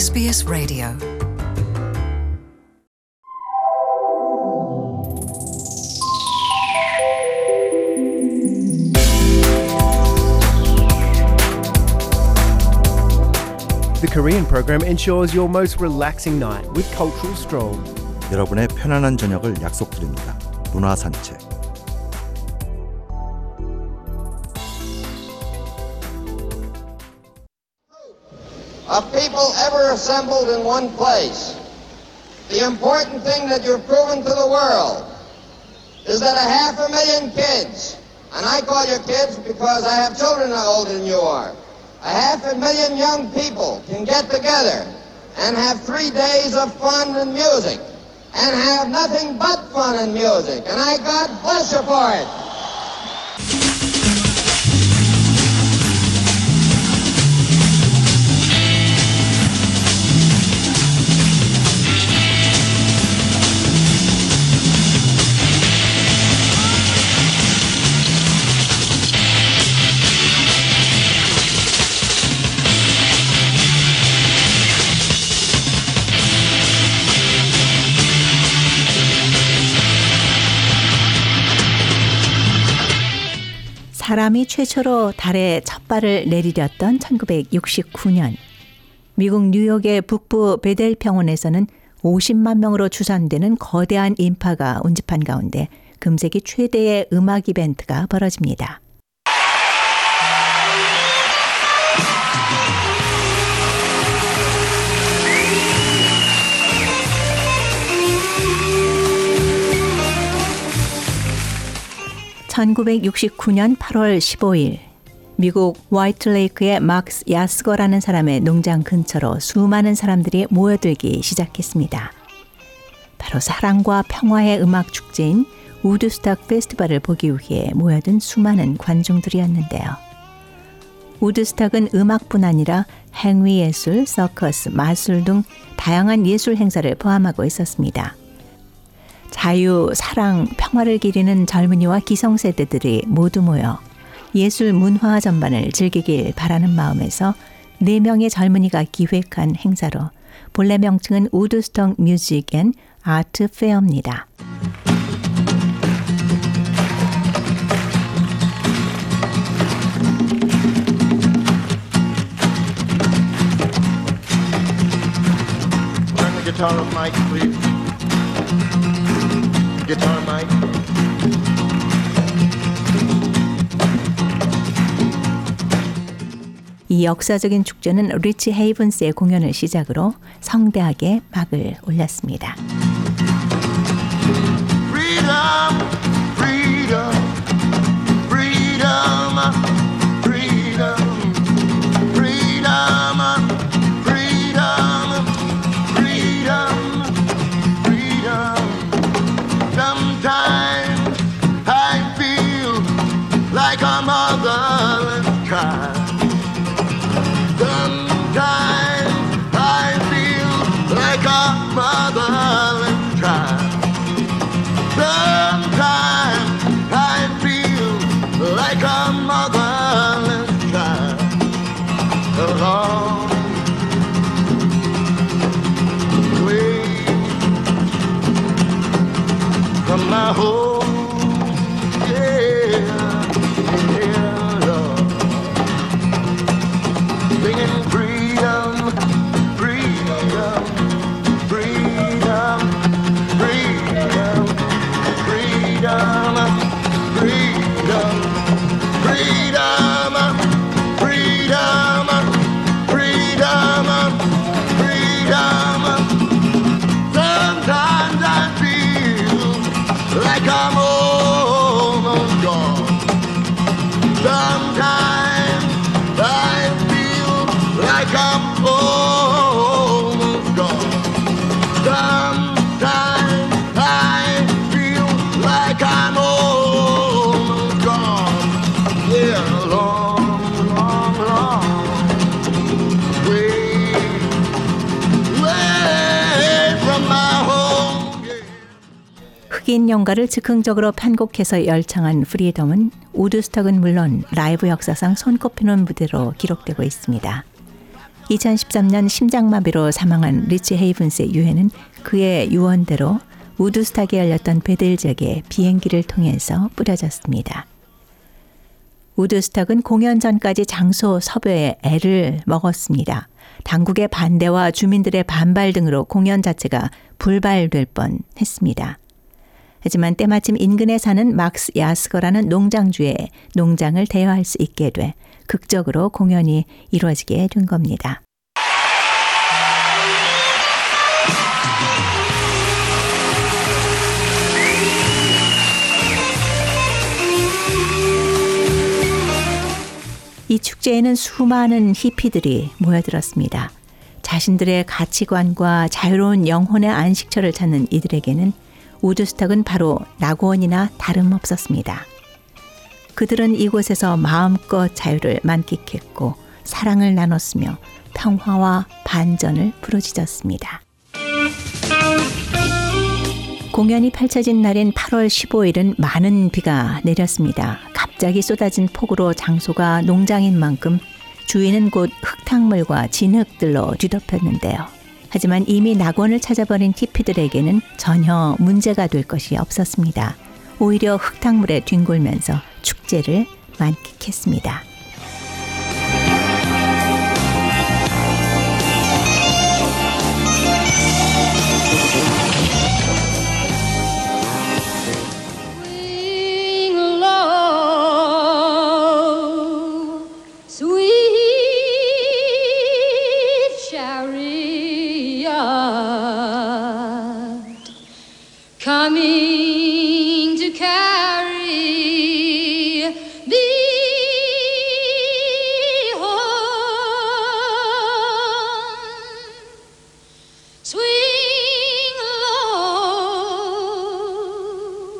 SBS Radio. The Korean program ensures your most relaxing night with cultural stroll. 여러분의 편안한 저녁을 약속드립니다. 문화 산책. Of people ever assembled in one place, the important thing that you've proven to the world is that 500,000 kids, and I call you kids because I have children older than you are, 500,000 young people can get together and have 3 days of fun and music, and have nothing but fun and music, and I God bless you for it. 사람이 최초로 달에 첫 발을 내디뎠던 1969년 미국 뉴욕의 북부 베델 병원에서는 50만 명으로 추산되는 거대한 인파가 운집한 가운데 금세기 최대의 음악 이벤트가 벌어집니다. (1969년 8월 15일) 미국 화이트레이크의 막스 야스거라는 사람의 농장 근처로 수많은 사람들이 모여들기 시작했습니다. 바로 사랑과 평화의 음악 축제인 우드스탁 페스티벌을 보기 위해 모여든 수많은 관중들이었는데요. 우드스탁은 음악뿐 아니라 행위예술, 서커스, 마술 등 다양한 예술 행사를 포함하고 있었습니다. 자유, 사랑, 평화를 기리는 젊은이와 기성세대들이 모두 모여 예술 문화 전반을 즐기길 바라는 마음에서 4명의 젊은이가 기획한 행사로 본래 명칭은 우드스톡 뮤직 앤 아트 페어입니다. Turn the guitar up, Mike, please. Guitar, Mike. 이 역사적인 축제는 리치 헤이븐스의 공연을 시작으로 성대하게 막을 올렸습니다. Freedom, freedom, freedom, freedom, freedom, freedom, freedom, freedom. Sometimes I feel like a motherless child. Sometimes I feel like a motherless child. Sometimes I feel like a motherless child. Along the way from my home, yeah, Lord. Singing freedom, freedom, freedom, freedom, freedom, freedom, freedom, freedom, freedom, freedom. Sometimes I feel like I'm almost gone. Sometimes I feel like I'm almost gone. Sometimes I feel like I'm almost gone. Yeah, long, long, long way, way from my home. Yeah. 흑인 연가를 즉흥적으로 편곡해서 열창한 프리덤은 우드스톡은 물론 라이브 역사상 손꼽히는 무대로 기록되고 있습니다. 2013년 심장마비로 사망한 리치 헤이븐스의 유해는 그의 유언대로 우드스탁에 열렸던 베델 지역에 비행기를 통해서 뿌려졌습니다. 우드스탁은 공연 전까지 장소 섭외에 애를 먹었습니다. 당국의 반대와 주민들의 반발 등으로 공연 자체가 불발될 뻔했습니다. 하지만 때마침 인근에 사는 막스 야스거라는 농장주의 농장을 대여할 수 있게 돼 극적으로 공연이 이루어지게 된 겁니다. 이 축제에는 수많은 히피들이 모여들었습니다. 자신들의 가치관과 자유로운 영혼의 안식처를 찾는 이들에게는 우드스탁은 바로 낙원이나 다름없었습니다. 그들은 이곳에서 마음껏 자유를 만끽했고 사랑을 나눴으며 평화와 반전을 부르짖었습니다. 공연이 펼쳐진 날인 8월 15일은 많은 비가 내렸습니다. 갑자기 쏟아진 폭우로 장소가 농장인 만큼 주위는 곧 흙탕물과 진흙들로 뒤덮였는데요. 하지만 이미 낙원을 찾아버린 히피들에게는 전혀 문제가 될 것이 없었습니다. 오히려 흙탕물에 뒹굴면서 축제를 만끽했습니다. Coming to carry me home. Swing low,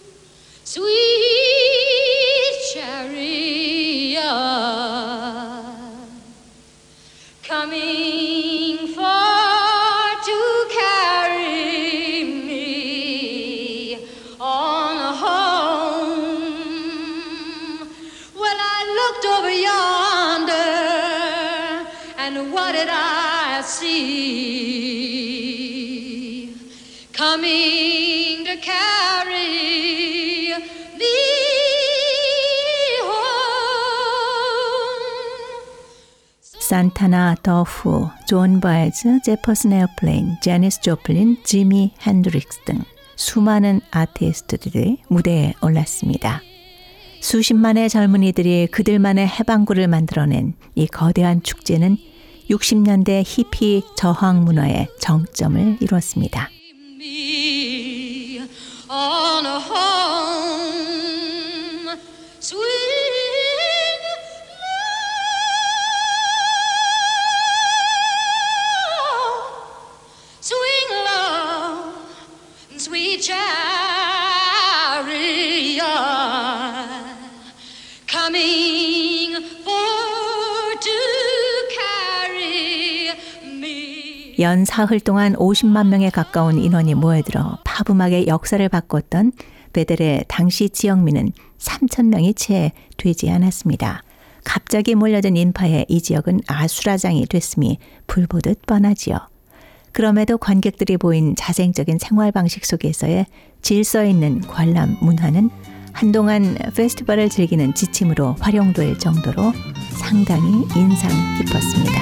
sweet chariot, coming far to carry me on home. Well, I looked over yonder, and what did I see? Coming to carry me home. 산타나, 더후, 존 바에즈, 제퍼슨 에어플레인, 제니스 조플린, 지미 핸드릭스 등 수많은 아티스트들이 무대에 올랐습니다. 수십만의 젊은이들이 그들만의 해방구를 만들어낸 이 거대한 축제는 60년대 히피 저항 문화의 정점을 이뤘습니다. Me on home. Swing low, swing low, sweet chariot, coming for to carry me. 연 사흘 동안 50만 명에 가까운 인원이 모여들어 팝 음악의 역사를 바꿨던 베델의 당시 지역민은 3천 명이 채 되지 않았습니다. 갑자기 몰려든 인파에 이 지역은 아수라장이 됐음이 불보듯 뻔하지요. 그럼에도 관객들이 보인 자생적인 생활 방식 속에서의 질서 있는 관람 문화는 한동안 페스티벌을 즐기는 지침으로 활용될 정도로 상당히 인상 깊었습니다.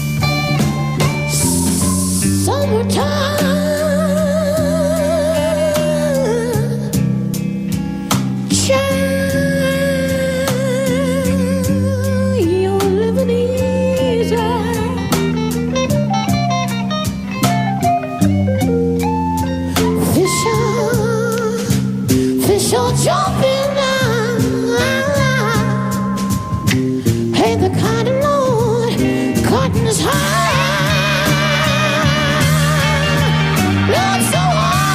Jumping now, hey, the kind of Lord, cutting is high, Lord, so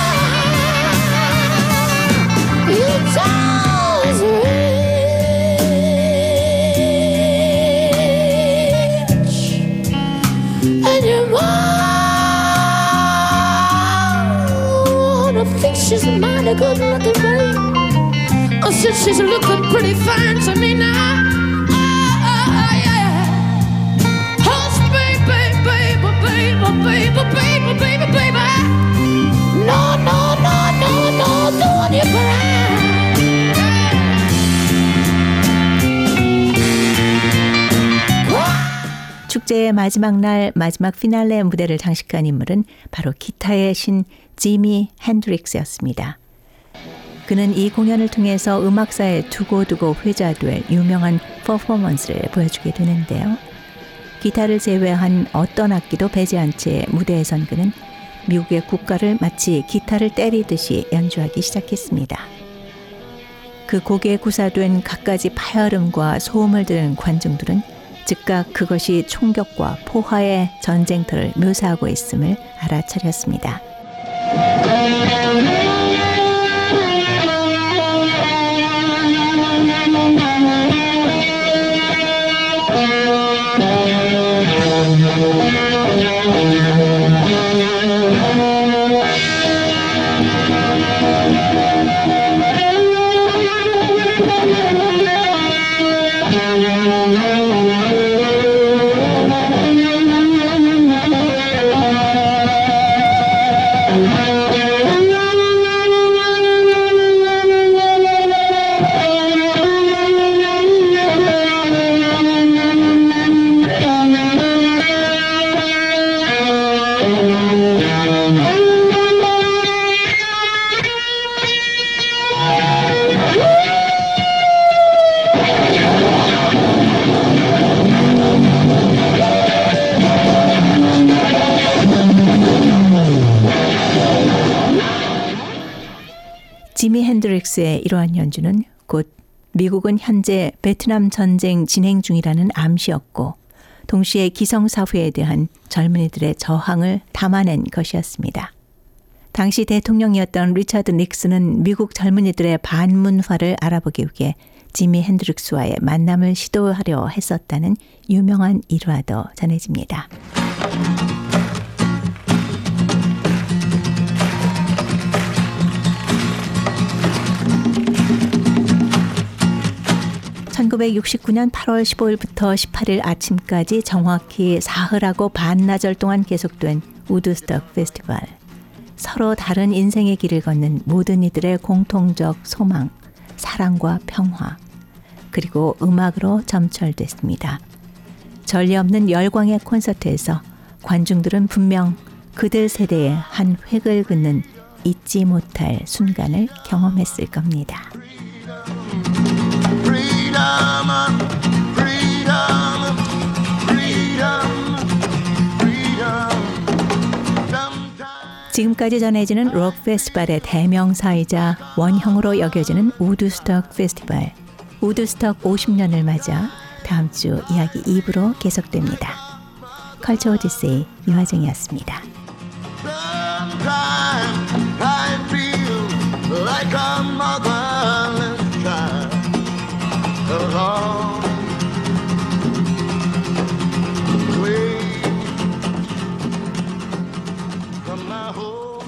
high, you just rich, and your mom, I think she's mighty good looking, babe. Oh, she's looking pretty fine to me now. Oh, yeah. Hush, baby. 축제의 마지막 날 마지막 피날레 무대를 장식한 인물은 바로 기타의 신 지미 핸드릭스였습니다. 그는 이 공연을 통해서 음악사에 두고두고 회자될 유명한 퍼포먼스를 보여주게 되는데요. 기타를 제외한 어떤 악기도 배제한 채 무대에 선 그는 미국의 국가를 마치 기타를 때리듯이 연주하기 시작했습니다. 그 곡에 구사된 갖가지 파열음과 소음을 들은 관중들은 즉각 그것이 총격과 포화의 전쟁터를 묘사하고 있음을 알아차렸습니다. 지미 핸드릭스의 이러한 연주는 곧 미국은 현재 베트남 전쟁 진행 중이라는 암시였고 동시에 기성사회에 대한 젊은이들의 저항을 담아낸 것이었습니다. 당시 대통령이었던 리처드 닉슨은 미국 젊은이들의 반문화를 알아보기 위해 지미 핸드릭스와의 만남을 시도하려 했었다는 유명한 일화도 전해집니다. (1969년 8월 15일부터 18일) 아침까지 정확히 사흘하고 반나절 동안 계속된 우드스톡 페스티벌. 서로 다른 인생의 길을 걷는 모든 이들의 공통적 소망, 사랑과 평화, 그리고 음악으로 점철됐습니다. 전례 없는 열광의 콘서트에서 관중들은 분명 그들 세대의 한 획을 긋는 잊지 못할 순간을 경험했을 겁니다. 지금까지 전해지는 록 페스티벌의 대명사이자 원형으로 여겨지는 우드스톡 페스티벌. 우드스톡 50년을 맞아 다음 주 이야기 2부로 계속됩니다. 컬처 오디세이 유하정이었습니다. I feel like a motherless child. From my home,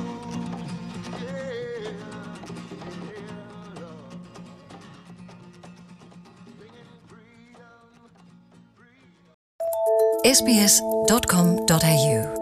sbs.com.au